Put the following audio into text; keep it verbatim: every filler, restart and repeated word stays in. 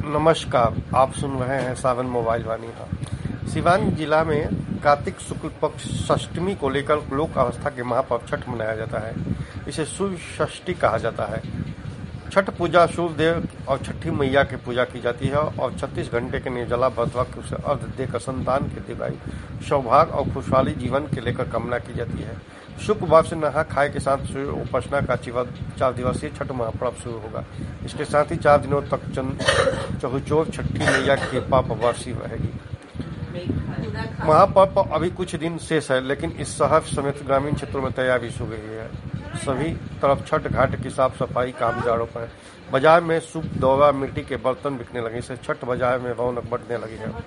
नमस्कार, आप सुन रहे हैं सावन मोबाइल वाणी का। सिवान जिला में कार्तिक शुक्ल पक्ष षष्टमी को लेकर लोक आस्था के महापर्व छठ मनाया जाता है। इसे सूर्य षष्ठी कहा जाता है। छठ पूजा सूर्य देव और छठी मैया की पूजा की जाती है और छत्तीस घंटे के निर्जला व्रत के उसे अर्घ देकर संतान के दीर्घायु, सौभाग्य और खुशहाली जीवन के लेकर कामना की जाती है। शुक्रवार से नहा खाए के साथ सूर्य उपासना का चार दिवसीय छठ महापर्व शुरू होगा। इसके साथ ही चार दिनों तक चहुचोर छठी मैया की कृपा बरसी रहेगी। महापर्व अभी कुछ दिन शेष है, लेकिन इस शहर समेत ग्रामीण क्षेत्रों में तैयारी शुरू हुई है। सभी तरफ छठ घाट की साफ सफाई का आरोप है। बाजार में सूप, दौरा, मिट्टी के बर्तन बिकने लगे। इससे छठ बाजार में रौनक बढ़ने लगी है।